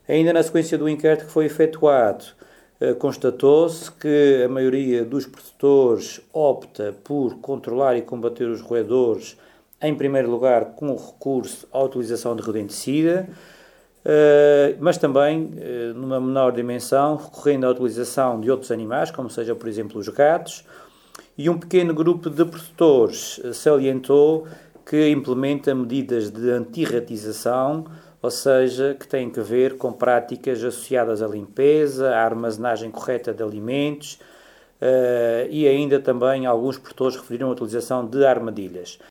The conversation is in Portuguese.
Ainda na sequência do inquérito que foi efetuado, constatou-se que a maioria dos produtores opta por controlar e combater os roedores, em primeiro lugar com o recurso à utilização de rodenticida, mas também, numa menor dimensão, recorrendo à utilização de outros animais, como seja, por exemplo, os gatos, e um pequeno grupo de produtores salientou que implementa medidas de antirratização, ou seja, que têm que ver com práticas associadas à limpeza, à armazenagem correta de alimentos, e ainda também alguns produtores referiram a utilização de armadilhas.